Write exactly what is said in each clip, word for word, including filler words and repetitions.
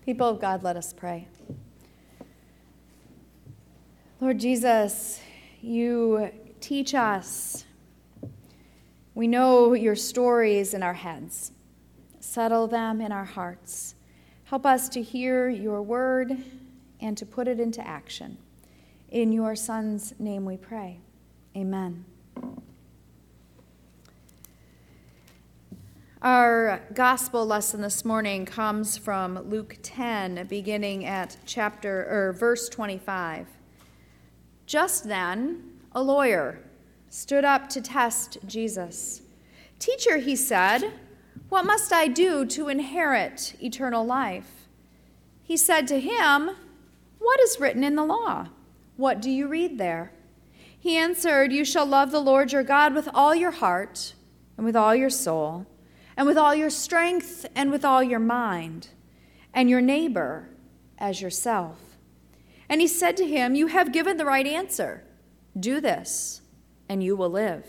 People of God, let us pray. Lord Jesus, you teach us. We know your stories in our heads. Settle them in our hearts. Help us to hear your word and to put it into action. In your Son's name we pray. Amen. Our gospel lesson this morning comes from Luke ten, beginning at chapter or verse twenty-five. Just then, a lawyer stood up to test Jesus. "Teacher," he said, "what must I do to inherit eternal life?" He said to him, "What is written in the law? What do you read there?" He answered, "You shall love the Lord your God with all your heart and with all your soul, and with all your strength, and with all your mind, and your neighbor as yourself." And he said to him, "You have given the right answer. Do this, and you will live."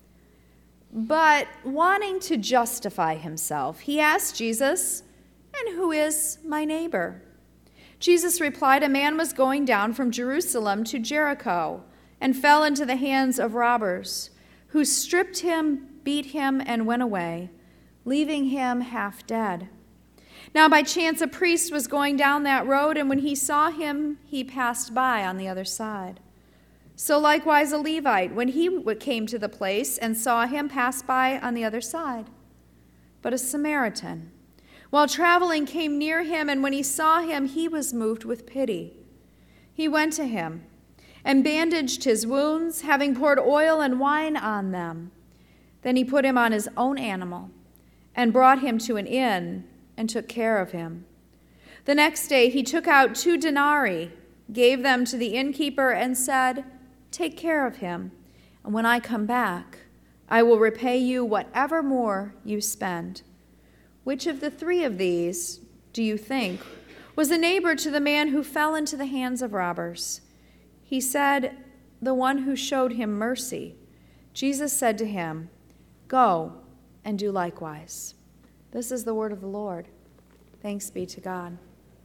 But wanting to justify himself, he asked Jesus, "And who is my neighbor?" Jesus replied, "A man was going down from Jerusalem to Jericho and fell into the hands of robbers, who stripped him, beat him, and went away, leaving him half dead. Now by chance a priest was going down that road, and when he saw him, he passed by on the other side. So likewise a Levite, when he came to the place and saw him, passed by on the other side. But a Samaritan, while traveling, came near him, and when he saw him, he was moved with pity. He went to him and bandaged his wounds, having poured oil and wine on them. Then he put him on his own animal and brought him to an inn and took care of him. The next day he took out two denarii, gave them to the innkeeper, and said, "Take care of him, and when I come back, I will repay you whatever more you spend." Which of the three of these, do you think, was a neighbor to the man who fell into the hands of robbers? He said, "The one who showed him mercy." Jesus said to him, "Go and do likewise." This is the word of the Lord. Thanks be to God.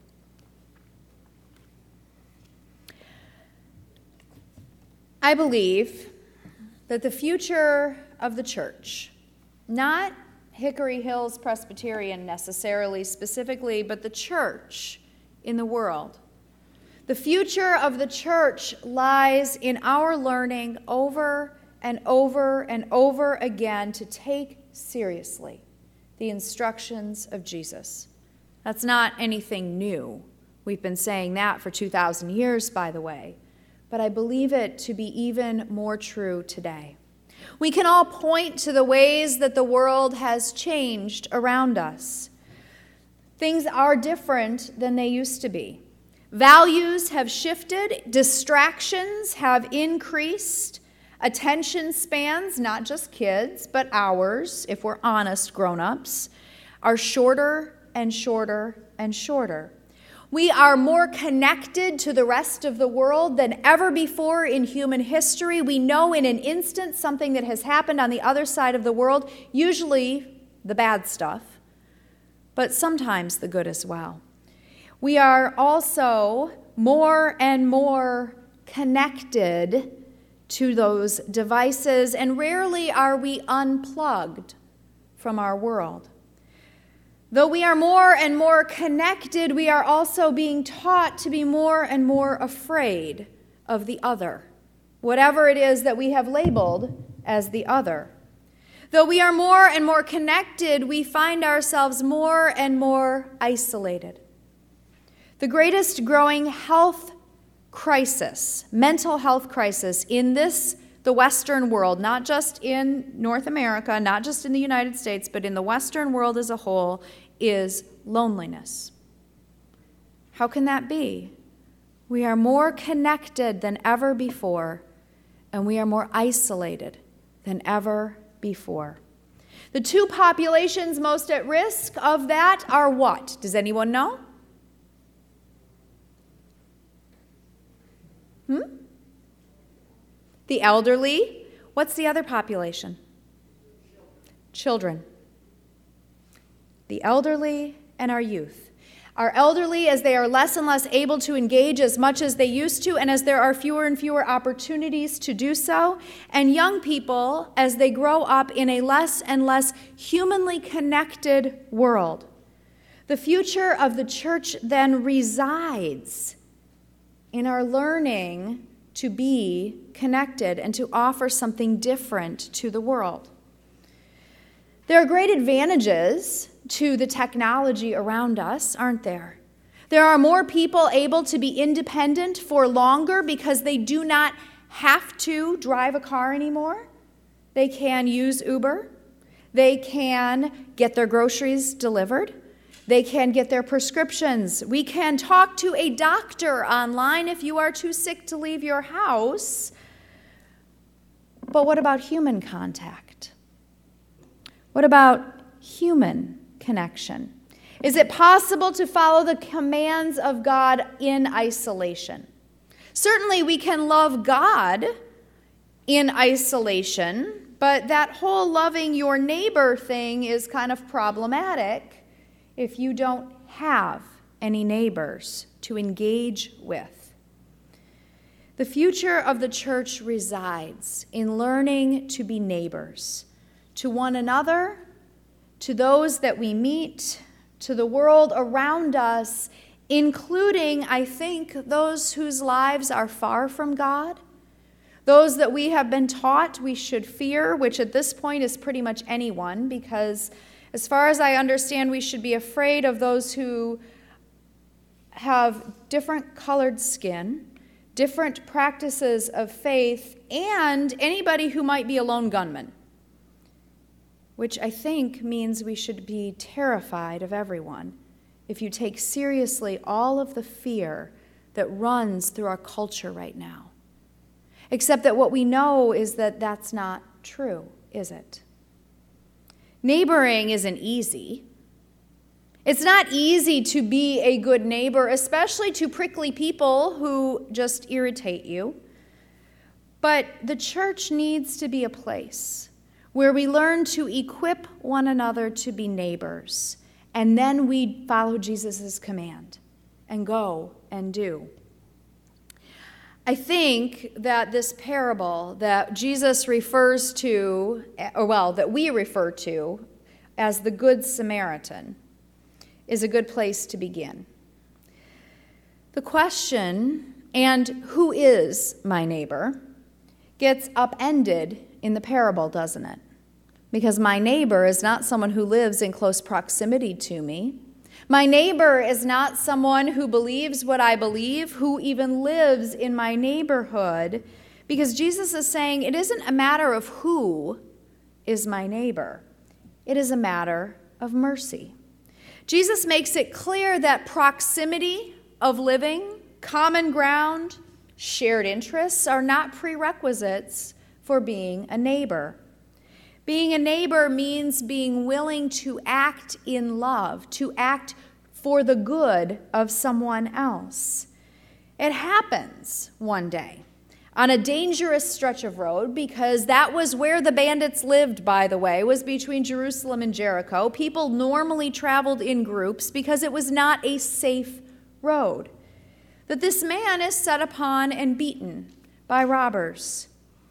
I believe that the future of the church, not Hickory Hills Presbyterian necessarily specifically, but the church in the world, the future of the church lies in our learning over and over and over again to take seriously the instructions of Jesus. That's not anything new. We've been saying that for two thousand years, by the way. But I believe it to be even more true today. We can all point to the ways that the world has changed around us. Things are different than they used to be. Values have shifted, distractions have increased, attention spans, not just kids, but ours, if we're honest grown-ups, are shorter and shorter and shorter. We are more connected to the rest of the world than ever before in human history. We know in an instant something that has happened on the other side of the world, usually the bad stuff, but sometimes the good as well. We are also more and more connected to those devices, and rarely are we unplugged from our world. Though we are more and more connected, we are also being taught to be more and more afraid of the other, whatever it is that we have labeled as the other. Though we are more and more connected, we find ourselves more and more isolated. The greatest growing health crisis, mental health crisis in this, the Western world, not just in North America, not just in the United States, but in the Western world as a whole, is loneliness. How can that be? We are more connected than ever before, and we are more isolated than ever before. The two populations most at risk of that are what? Does anyone know? Hmm? The elderly. What's the other population? Children. The elderly and our youth. Our elderly, as they are less and less able to engage as much as they used to, and as there are fewer and fewer opportunities to do so. And young people, as they grow up in a less and less humanly connected world. The future of the church then resides in our learning to be connected and to offer something different to the world. There are great advantages to the technology around us, aren't there? There are more people able to be independent for longer because they do not have to drive a car anymore. They can use Uber. They can get their groceries delivered. They can get their prescriptions. We can talk to a doctor online if you are too sick to leave your house. But what about human contact? What about human connection? Is it possible to follow the commands of God in isolation? Certainly we can love God in isolation, but that whole loving your neighbor thing is kind of problematic if you don't have any neighbors to engage with. The future of the church resides in learning to be neighbors to one another, to those that we meet, to the world around us, including, I think, those whose lives are far from God, those that we have been taught we should fear, which at this point is pretty much anyone, because as far as I understand, we should be afraid of those who have different colored skin, different practices of faith, and anybody who might be a lone gunman, which I think means we should be terrified of everyone if you take seriously all of the fear that runs through our culture right now. Except that what we know is that that's not true, is it? Neighboring isn't easy. It's not easy to be a good neighbor, especially to prickly people who just irritate you. But the church needs to be a place where we learn to equip one another to be neighbors, and then we follow Jesus' command and go and do. I think that this parable that Jesus refers to, or well, that we refer to as the Good Samaritan, is a good place to begin. The question, and who is my neighbor, gets upended in the parable, doesn't it? Because my neighbor is not someone who lives in close proximity to me. My neighbor is not someone who believes what I believe, who even lives in my neighborhood, because Jesus is saying it isn't a matter of who is my neighbor. It is a matter of mercy. Jesus makes it clear that proximity of living, common ground, shared interests are not prerequisites for being a neighbor. Being a neighbor means being willing to act in love, to act for the good of someone else. It happens one day on a dangerous stretch of road, because that was where the bandits lived, by the way, was between Jerusalem and Jericho. People normally traveled in groups because it was not a safe road. That this man is set upon and beaten by robbers,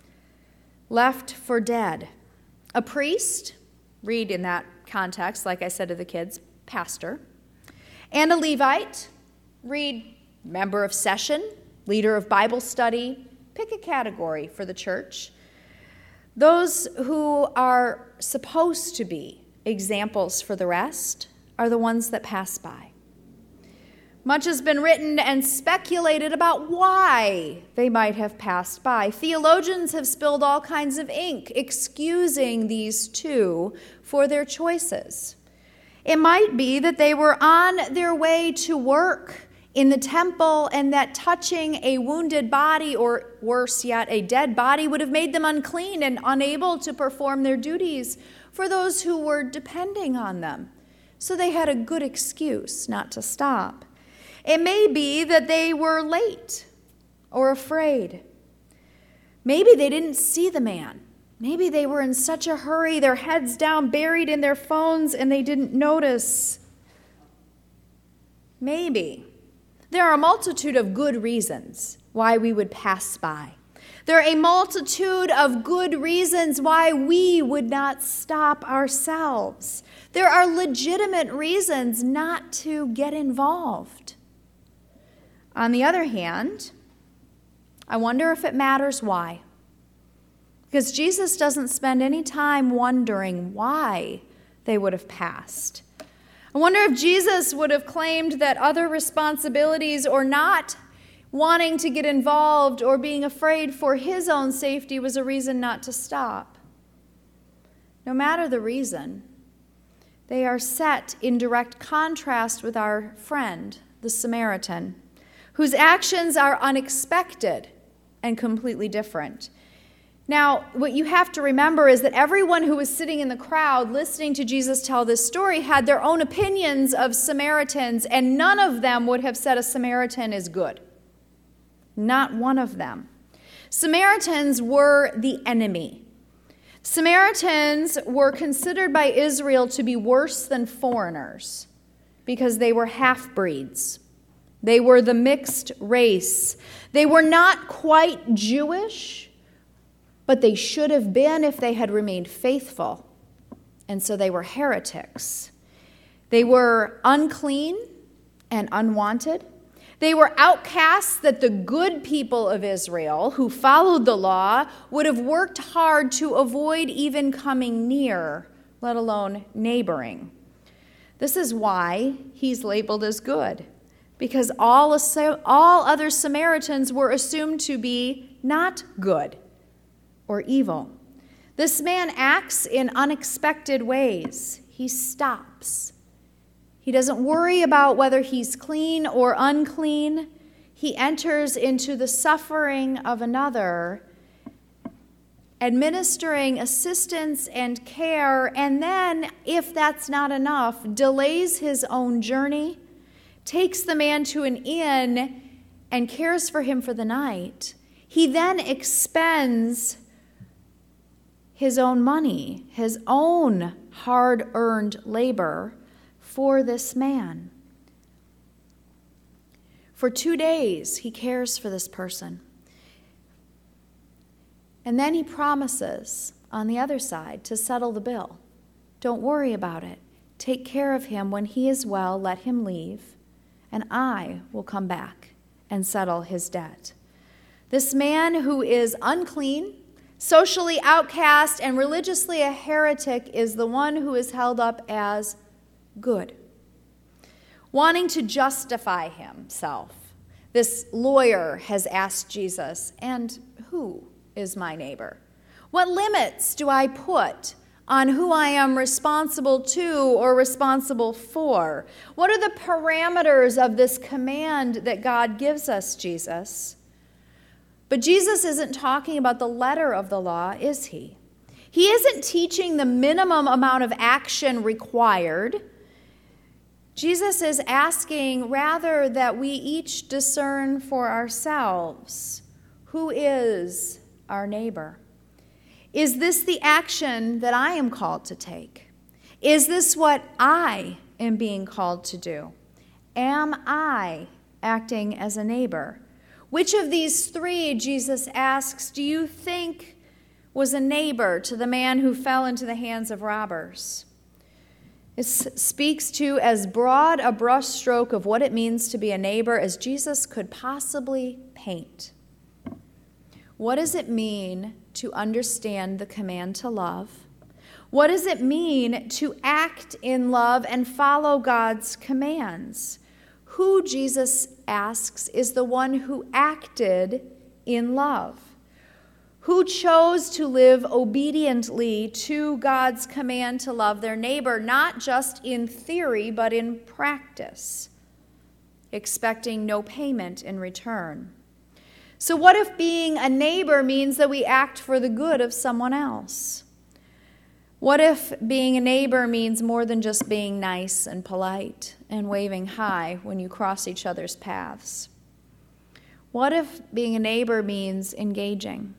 left for dead. A priest, read in that context, like I said to the kids, pastor, and a Levite, read member of session, leader of Bible study, pick a category for the church. Those who are supposed to be examples for the rest are the ones that pass by. Much has been written and speculated about why they might have passed by. Theologians have spilled all kinds of ink excusing these two for their choices. It might be that they were on their way to work in the temple, and that touching a wounded body, or worse yet, a dead body, would have made them unclean and unable to perform their duties for those who were depending on them. So they had a good excuse not to stop. It may be that they were late or afraid. Maybe they didn't see the man. Maybe they were in such a hurry, their heads down, buried in their phones, and they didn't notice. Maybe. There are a multitude of good reasons why we would pass by. There are a multitude of good reasons why we would not stop ourselves. There are legitimate reasons not to get involved. On the other hand, I wonder if it matters why. Because Jesus doesn't spend any time wondering why they would have passed. I wonder if Jesus would have claimed that other responsibilities or not wanting to get involved or being afraid for his own safety was a reason not to stop. No matter the reason, they are set in direct contrast with our friend, the Samaritan, whose actions are unexpected and completely different. Now, what you have to remember is that everyone who was sitting in the crowd listening to Jesus tell this story had their own opinions of Samaritans, and none of them would have said a Samaritan is good. Not one of them. Samaritans were the enemy. Samaritans were considered by Israel to be worse than foreigners because they were half-breeds. They were the mixed race. They were not quite Jewish, but they should have been if they had remained faithful. And so they were heretics. They were unclean and unwanted. They were outcasts that the good people of Israel, who followed the law, would have worked hard to avoid even coming near, let alone neighboring. This is why he's labeled as good, because all, all other Samaritans were assumed to be not good or evil. This man acts in unexpected ways. He stops. He doesn't worry about whether he's clean or unclean. He enters into the suffering of another, administering assistance and care, and then, if that's not enough, delays his own journey, takes the man to an inn, and cares for him for the night. He then expends his own money, his own hard-earned labor, for this man. For two days, he cares for this person. And then he promises, on the other side, to settle the bill. Don't worry about it. Take care of him. When he is well, let him leave, and I will come back and settle his debt. This man who is unclean, socially outcast, and religiously a heretic is the one who is held up as good. Wanting to justify himself, this lawyer has asked Jesus, and who is my neighbor? What limits do I put on who I am responsible to or responsible for? What are the parameters of this command that God gives us, Jesus? But Jesus isn't talking about the letter of the law, is he? He isn't teaching the minimum amount of action required. Jesus is asking rather that we each discern for ourselves who is our neighbor. Is this the action that I am called to take? Is this what I am being called to do? Am I acting as a neighbor? Which of these three, Jesus asks, do you think was a neighbor to the man who fell into the hands of robbers? It speaks to as broad a brushstroke of what it means to be a neighbor as Jesus could possibly paint. What does it mean to understand the command to love? What does it mean to act in love and follow God's commands? Who, Jesus asks, is the one who acted in love, who chose to live obediently to God's command to love their neighbor, not just in theory, but in practice, expecting no payment in return. So what if being a neighbor means that we act for the good of someone else? What if being a neighbor means more than just being nice and polite and waving hi when you cross each other's paths? What if being a neighbor means engaging,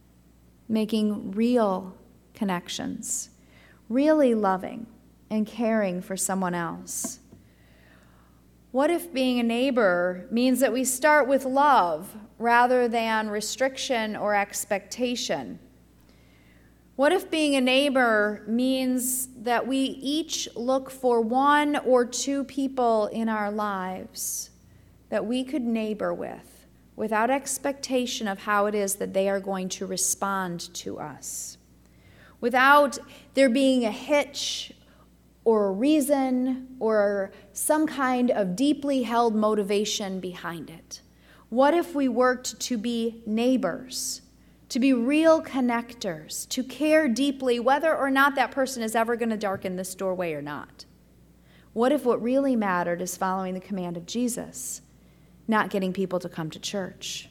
making real connections, really loving and caring for someone else? What if being a neighbor means that we start with love rather than restriction or expectation? What if being a neighbor means that we each look for one or two people in our lives that we could neighbor with without expectation of how it is that they are going to respond to us, without there being a hitch or a reason or some kind of deeply held motivation behind it? What if we worked to be neighbors, to be real connectors, to care deeply whether or not that person is ever going to darken this doorway or not? What if what really mattered is following the command of Jesus, not getting people to come to church?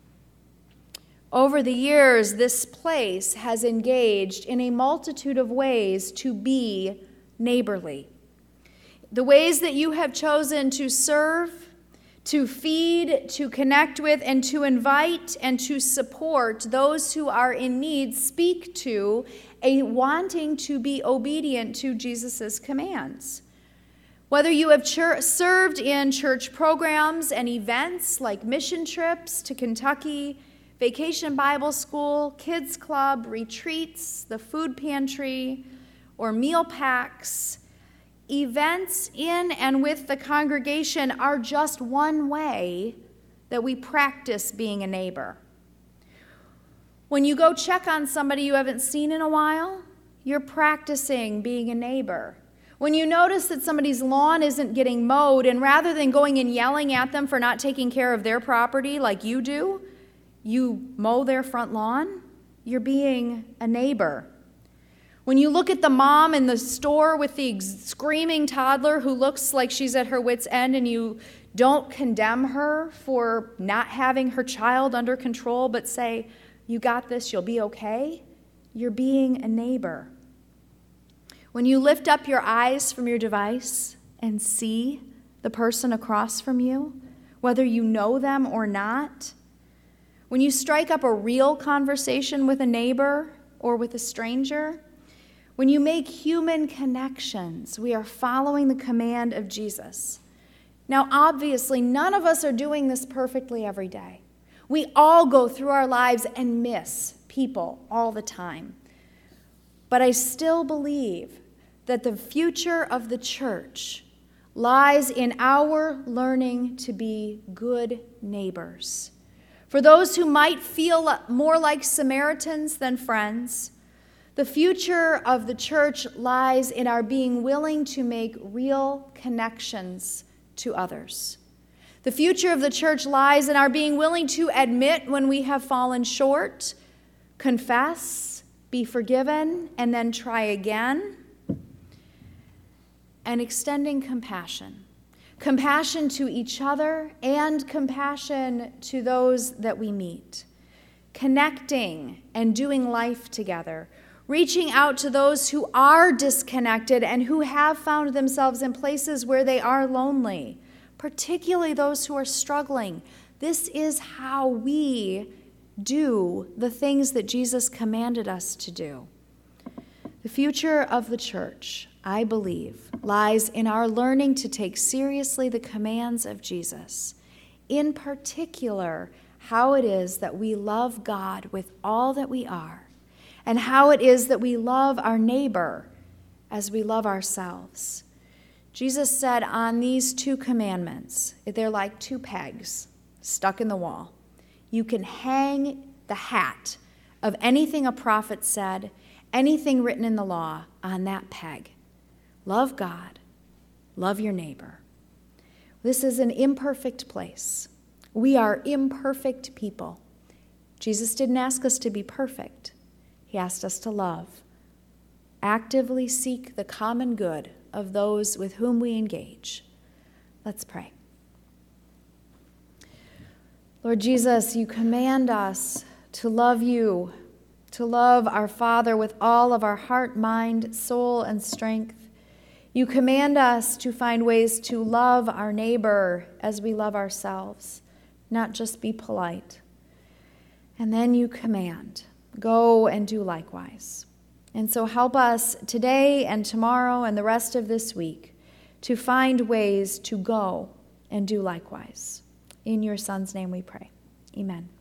Over the years, this place has engaged in a multitude of ways to be neighborly. The ways that you have chosen to serve, to feed, to connect with, and to invite and to support those who are in need speak to a wanting to be obedient to Jesus' commands. Whether you have chur- served in church programs and events like mission trips to Kentucky, Vacation Bible School, Kids Club, retreats, the food pantry, or meal packs, events in and with the congregation are just one way that we practice being a neighbor. When you go check on somebody you haven't seen in a while, you're practicing being a neighbor. When you notice that somebody's lawn isn't getting mowed, and rather than going and yelling at them for not taking care of their property like you do, you mow their front lawn, you're being a neighbor. When you look at the mom in the store with the screaming toddler who looks like she's at her wit's end, and you don't condemn her for not having her child under control, but say, "You got this, you'll be okay," you're being a neighbor. When you lift up your eyes from your device and see the person across from you, whether you know them or not, when you strike up a real conversation with a neighbor or with a stranger, when you make human connections, we are following the command of Jesus. Now, obviously, none of us are doing this perfectly every day. We all go through our lives and miss people all the time. But I still believe that the future of the church lies in our learning to be good neighbors. For those who might feel more like Samaritans than friends, the future of the church lies in our being willing to make real connections to others. The future of the church lies in our being willing to admit when we have fallen short, confess, be forgiven, and then try again, and extending compassion. Compassion to each other and compassion to those that we meet. Connecting and doing life together. Reaching out to those who are disconnected and who have found themselves in places where they are lonely, particularly those who are struggling. This is how we do the things that Jesus commanded us to do. The future of the church, I believe, lies in our learning to take seriously the commands of Jesus, in particular, how it is that we love God with all that we are, and how it is that we love our neighbor as we love ourselves. Jesus said on these two commandments, they're like two pegs stuck in the wall. You can hang the hat of anything a prophet said, anything written in the law, on that peg. Love God, love your neighbor. This is an imperfect place. We are imperfect people. Jesus didn't ask us to be perfect. He asked us to love. Actively seek the common good of those with whom we engage. Let's pray. Lord Jesus, you command us to love you, to love our Father with all of our heart, mind, soul, and strength. You command us to find ways to love our neighbor as we love ourselves, not just be polite. And then you command, go and do likewise. And so help us today and tomorrow and the rest of this week to find ways to go and do likewise. In your Son's name we pray. Amen.